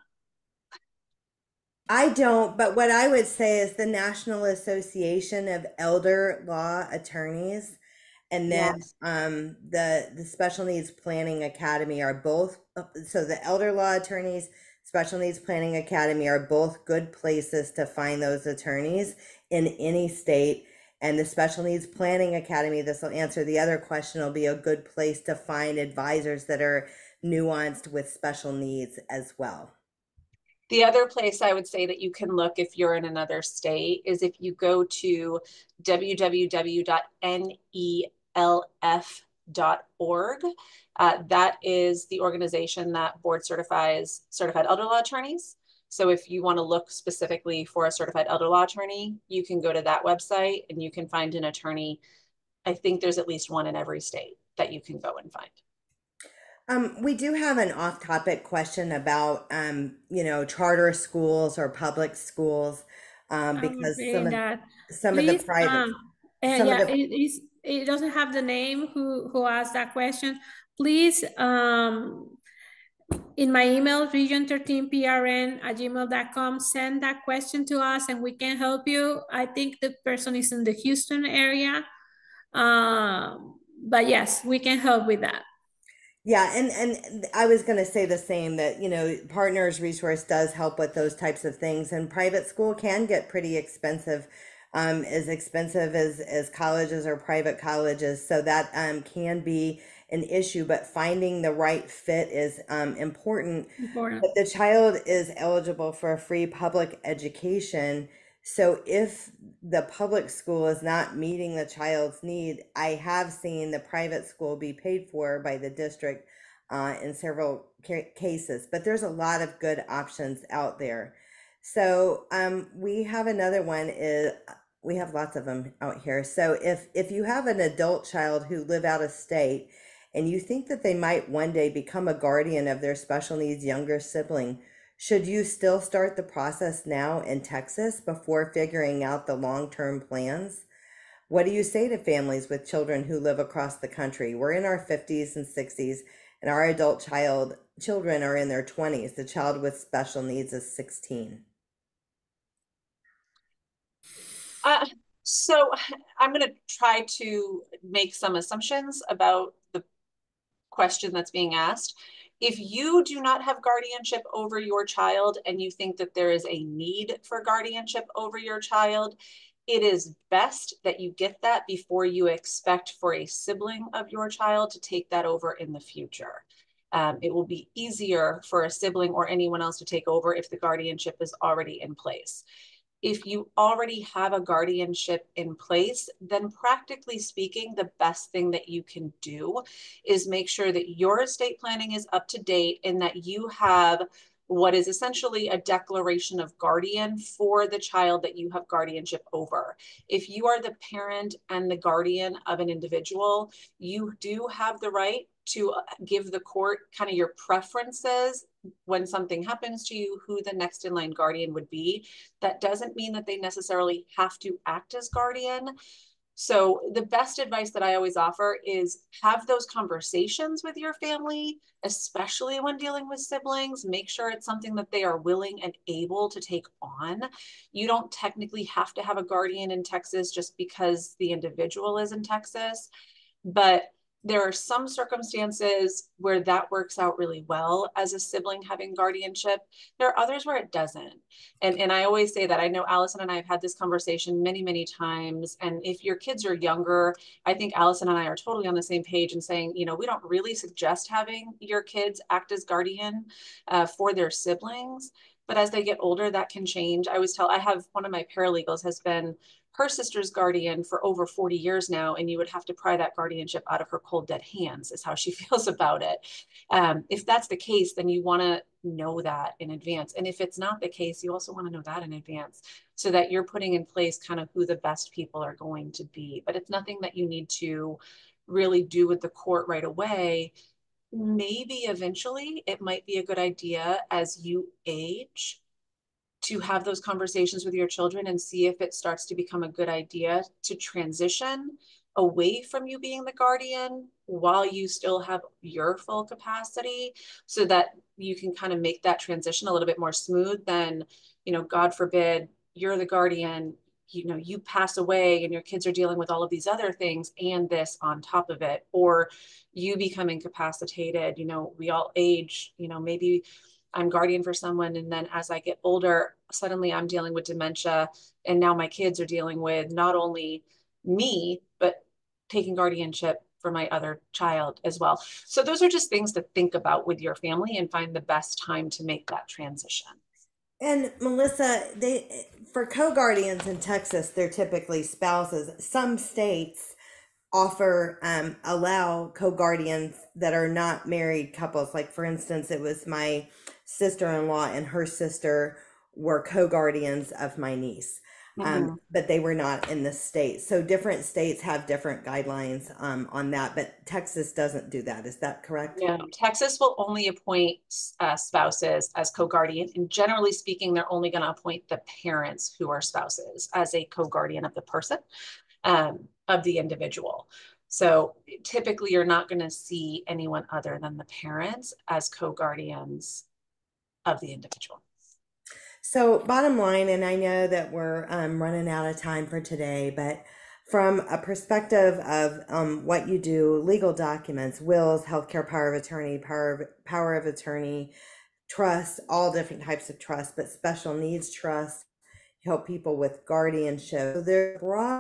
I don't, but what I would say is the National Association of Elder Law Attorneys, and then Yes. the Special Needs Planning Academy are both, so the Elder Law Attorneys, Special Needs Planning Academy are both good places to find those attorneys in any state. And the Special Needs Planning Academy, this will answer the other question, will be a good place to find advisors that are nuanced with special needs as well. The other place I would say that you can look if you're in another state is if you go to www.nelf.org. That is the organization that board certifies certified elder law attorneys. So if you want to look specifically for a certified elder law attorney, you can go to that website and you can find an attorney. I think there's at least one in every state that you can go and find. We do have an off-topic question about, charter schools or public schools, I would because read that. some of the Please, private, some of yeah, the, it doesn't have the name who asked that question. Please, in my email, region13prn@gmail.com, send that question to us and we can help you. I think the person is in the Houston area. But yes, we can help with that. yeah, and I was going to say the same, that, Partners Resource does help with those types of things, and private school can get pretty expensive, as expensive as colleges or private colleges. So that can be an issue, but finding the right fit is important. Important. But the child is eligible for a free public education. So if the public school is not meeting the child's need, I have seen the private school be paid for by the district in several cases. But there's a lot of good options out there. So we have another one is, we have lots of them out here. So if you have an adult child who live out of state and you think that they might one day become a guardian of their special needs younger sibling, should you still start the process now in Texas before figuring out the long-term plans? What do you say to families with children who live across the country? We're in our 50s and 60s, and our adult children are in their 20s. The child with special needs is 16. So I'm going to try to make some assumptions about the question that's being asked. If you do not have guardianship over your child and you think that there is a need for guardianship over your child, it is best that you get that before you expect for a sibling of your child to take that over in the future. It will be easier for a sibling or anyone else to take over if the guardianship is already in place. If you already have a guardianship in place, then practically speaking, the best thing that you can do is make sure that your estate planning is up to date and that you have what is essentially a declaration of guardian for the child that you have guardianship over. If you are the parent and the guardian of an individual, you do have the right to give the court kind of your preferences when something happens to you, who the next in line guardian would be. That doesn't mean that they necessarily have to act as guardian. So the best advice that I always offer is have those conversations with your family, especially when dealing with siblings. Make sure it's something that they are willing and able to take on. You don't technically have to have a guardian in Texas just because the individual is in Texas, but there are some circumstances where that works out really well as a sibling having guardianship. There are others where it doesn't. And I always say that. I know Allison and I have had this conversation many, many times. And if your kids are younger, I think Allison and I are totally on the same page in saying, you know, we don't really suggest having your kids act as guardian for their siblings. But as they get older, that can change. I have one of my paralegals has been her sister's guardian for over 40 years now, and you would have to pry that guardianship out of her cold, dead hands, is how she feels about it. If that's the case, then you want to know that in advance. And if it's not the case, you also want to know that in advance so that you're putting in place kind of who the best people are going to be. But it's nothing that you need to really do with the court right away. Maybe eventually it might be a good idea as you age to have those conversations with your children and see if it starts to become a good idea to transition away from you being the guardian while you still have your full capacity so that you can kind of make that transition a little bit more smooth than, you know, God forbid, you're the guardian, you know, you pass away and your kids are dealing with all of these other things and this on top of it, or you become incapacitated. You know, we all age, you know, maybe I'm guardian for someone, and then as I get older, suddenly I'm dealing with dementia, and now my kids are dealing with not only me, but taking guardianship for my other child as well. So those are just things to think about with your family and find the best time to make that transition. And Melissa, they for co-guardians in Texas, they're typically spouses. Some states offer allow co-guardians that are not married couples. Like for instance, it was my sister-in-law and her sister were co-guardians of my niece. But they were not in the state. So different states have different guidelines on that, but Texas doesn't do that. Is that correct? No, Texas will only appoint spouses as co-guardian, and generally speaking, they're only going to appoint the parents who are spouses as a co-guardian of the person, of the individual. So typically, you're not going to see anyone other than the parents as co-guardians of the individual. So bottom line, and I know that we're running out of time for today, but from a perspective of what you do, legal documents, wills, healthcare power of attorney, power of attorney, trust, all different types of trust, but special needs trust, help people with guardianship. So there's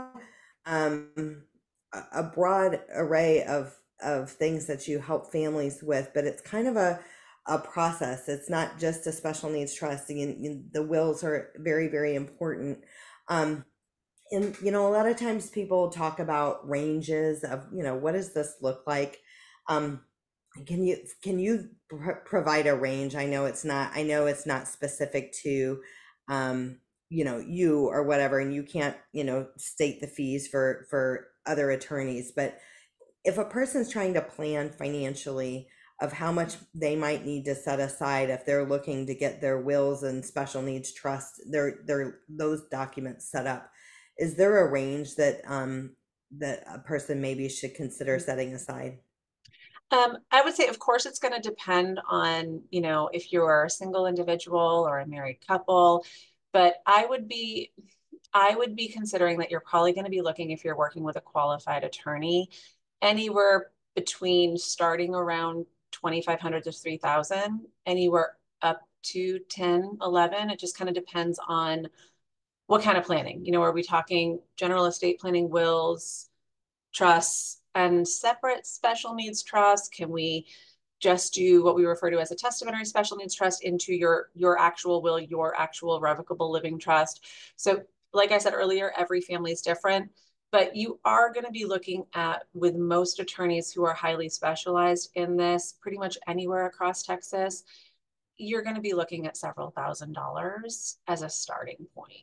a broad array of things that you help families with, but it's kind of a process. It's not just a special needs trust. The wills are very, very important. And you know, a lot of times people talk about ranges of, you know, what does this look like? Can you provide a range? I know it's not specific to you know, you or whatever, and you can't, you know, state the fees for other attorneys, but if a person's trying to plan financially of how much they might need to set aside if they're looking to get their wills and special needs trust, those documents set up, is there a range that that a person maybe should consider setting aside? I would say, of course, it's going to depend on, you know, if you're a single individual or a married couple, but I would be considering that you're probably going to be looking, if you're working with a qualified attorney, anywhere between starting around 2,500 to 3,000, anywhere up to 10, 11. It just kind of depends on what kind of planning. You know, are we talking general estate planning, wills, trusts, and separate special needs trusts? Can we just do what we refer to as a testamentary special needs trust into your actual will, your actual revocable living trust? So like I said earlier, every family is different, but you are going to be looking at, with most attorneys who are highly specialized in this, pretty much anywhere across Texas, you're going to be looking at several $1,000s as a starting point.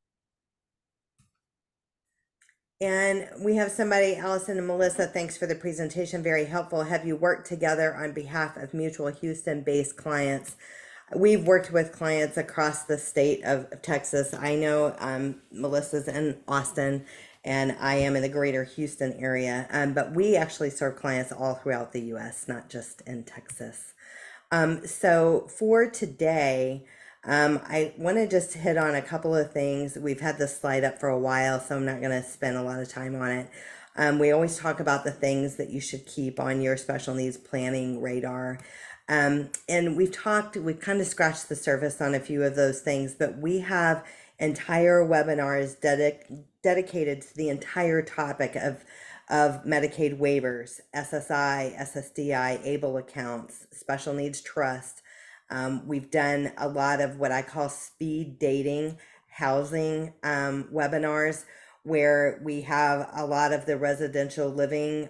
And we have somebody, Allison and Melissa, thanks for the presentation, very helpful. Have you worked together on behalf of mutual Houston-based clients? We've worked with clients across the state of Texas. I know Melissa's in Austin, and I am in the greater Houston area. But we actually serve clients all throughout the US, not just in Texas. So for today, I want to just hit on a couple of things. We've had this slide up for a while, so I'm not going to spend a lot of time on it. We always talk about the things that you should keep on your special needs planning radar. And we've kind of scratched the surface on a few of those things, but we have entire webinars dedicated to the entire topic of Medicaid waivers, SSI, SSDI, ABLE accounts, special needs trust. We've done a lot of what I call speed dating housing webinars, where we have a lot of the residential living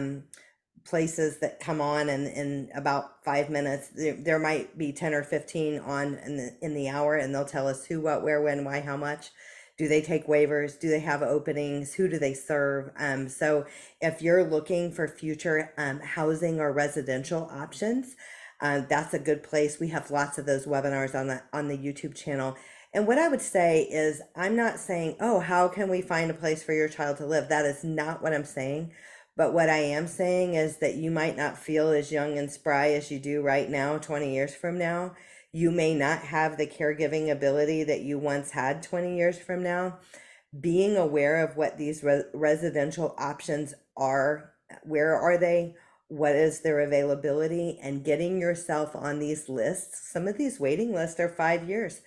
places that come on, and in about 5 minutes there might be 10 or 15 on in the hour, and they'll tell us who, what, where, when, why, how much. Do they take waivers? Do they have openings? Who do they serve? So if you're looking for future housing or residential options, that's a good place. We have lots of those webinars on the YouTube channel. And what I would say is, I'm not saying, oh, how can we find a place for your child to live? That is not what I'm saying. But what I am saying is that you might not feel as young and spry as you do right now, 20 years from now. You may not have the caregiving ability that you once had 20 years from now. Being aware of what these residential options are, where are they? What is their availability? And getting yourself on these lists. Some of these waiting lists are 5 years.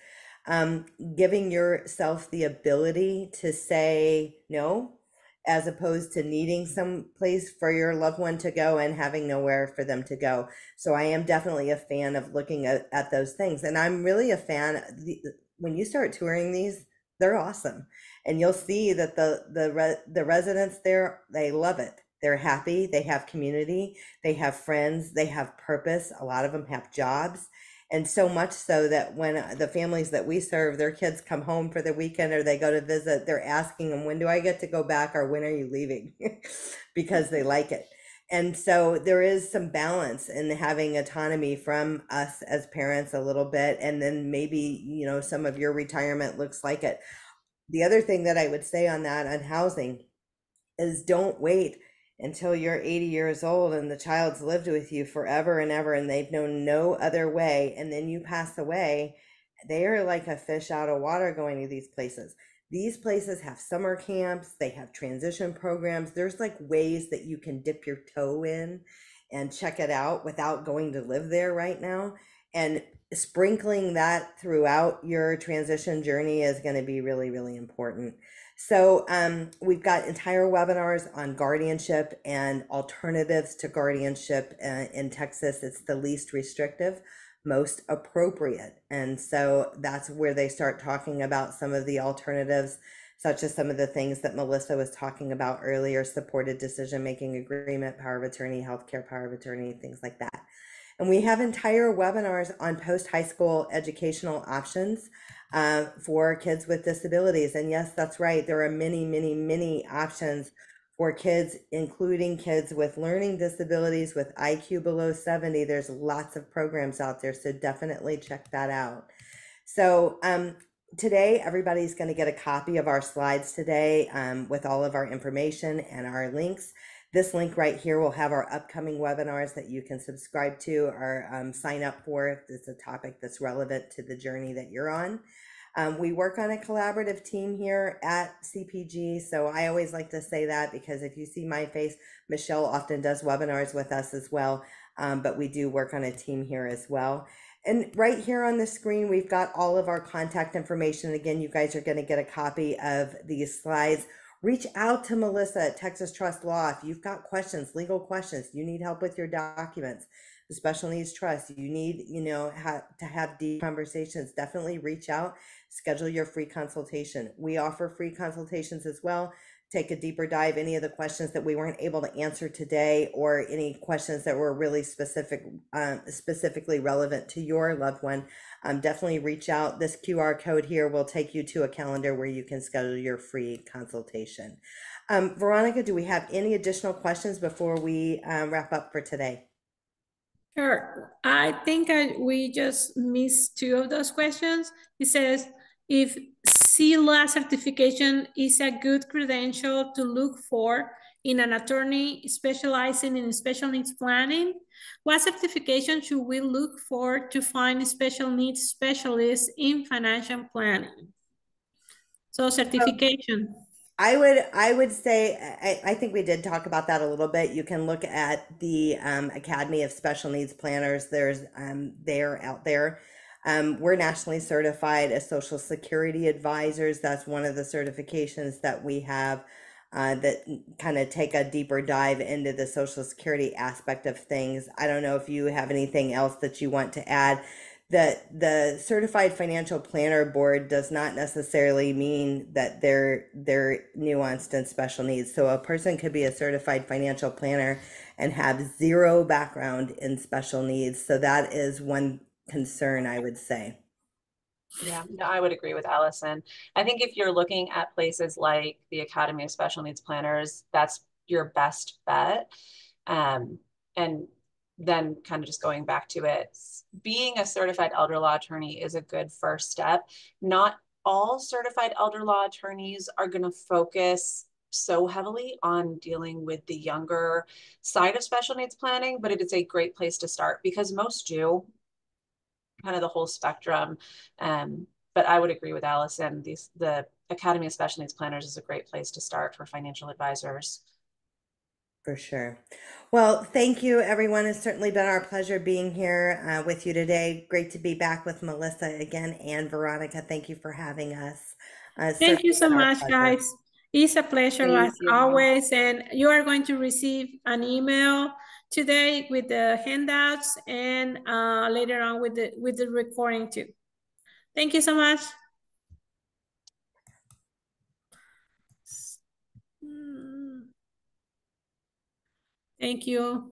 Giving yourself the ability to say no, as opposed to needing some place for your loved one to go and having nowhere for them to go. So I am definitely a fan of looking at those things. And I'm really a fan. When you start touring these, they're awesome. And you'll see that the residents there, they love it. They're happy. They have community. They have friends. They have purpose. A lot of them have jobs. And so much so that when the families that we serve, their kids come home for the weekend or they go to visit, they're asking them, when do I get to go back, or when are you leaving? Because they like it. And so there is some balance in having autonomy from us as parents a little bit. And then maybe, some of your retirement looks like it. The other thing that I would say on that, on housing, is don't wait until you're 80 years old and the child's lived with you forever and ever and they've known no other way, and then you pass away. They are like a fish out of water going to these places. These places have summer camps, they have transition programs. There's like ways that you can dip your toe in and check it out without going to live there right now. And sprinkling that throughout your transition journey is going to be really, really important. So we've got entire webinars on guardianship and alternatives to guardianship in Texas. It's the least restrictive, most appropriate. And so that's where they start talking about some of the alternatives, such as some of the things that Melissa was talking about earlier: supported decision-making agreement, power of attorney, healthcare power of attorney, things like that. And we have entire webinars on post-high school educational options for kids with disabilities. And yes, that's right. There are many, many, many options for kids, including kids with learning disabilities, with IQ below 70. There's lots of programs out there, so definitely check that out. So today, everybody's going to get a copy of our slides today with all of our information and our links. This link right here will have our upcoming webinars that you can subscribe to or sign up for if it's a topic that's relevant to the journey that you're on. We work on a collaborative team here at CPG, so I always like to say that, because if you see my face, Michelle often does webinars with us as well, but we do work on a team here as well. And right here on the screen, we've got all of our contact information. Again, you guys are going to get a copy of these slides. Reach out to Melissa at Texas Trust Law if you've got questions, legal questions. You need help with your documents, the special needs trust. You need, to have deep conversations. Definitely reach out. Schedule your free consultation. We offer free consultations as well. Take a deeper dive, any of the questions that we weren't able to answer today, or any questions that were really specifically relevant to your loved one. Definitely reach out. This QR code here will take you to a calendar where you can schedule your free consultation. Veronica, do we have any additional questions before we wrap up for today? Sure. I think we just missed two of those questions. It says, if CLA certification is a good credential to look for in an attorney specializing in special needs planning? What certification should we look for to find special needs specialists in financial planning? So certification. I would say I think we did talk about that a little bit. You can look at the Academy of Special Needs Planners. There's they're out there. We're nationally certified as Social Security advisors. That's one of the certifications that we have that kind of take a deeper dive into the Social Security aspect of things. I don't know if you have anything else that you want to add. The Certified Financial Planner Board does not necessarily mean that they're nuanced and special needs. So a person could be a certified financial planner and have zero background in special needs. So that is one concern, I would say. Yeah, no, I would agree with Allison. I think if you're looking at places like the Academy of Special Needs Planners, that's your best bet. And then kind of just going back to it, being a certified elder law attorney is a good first step. Not all certified elder law attorneys are going to focus so heavily on dealing with the younger side of special needs planning, but it is a great place to start because most do kind of the whole spectrum. But I would agree with Allison, the Academy of Special Needs Planners is a great place to start for financial advisors. For sure. Well, thank you, everyone. It's certainly been our pleasure being here with you today. Great to be back with Melissa again and Veronica. Thank you for having us. Thank you so much, guys. It's a pleasure as always. And you are going to receive an email today with the handouts and later on with the recording too. Thank you so much. Thank you.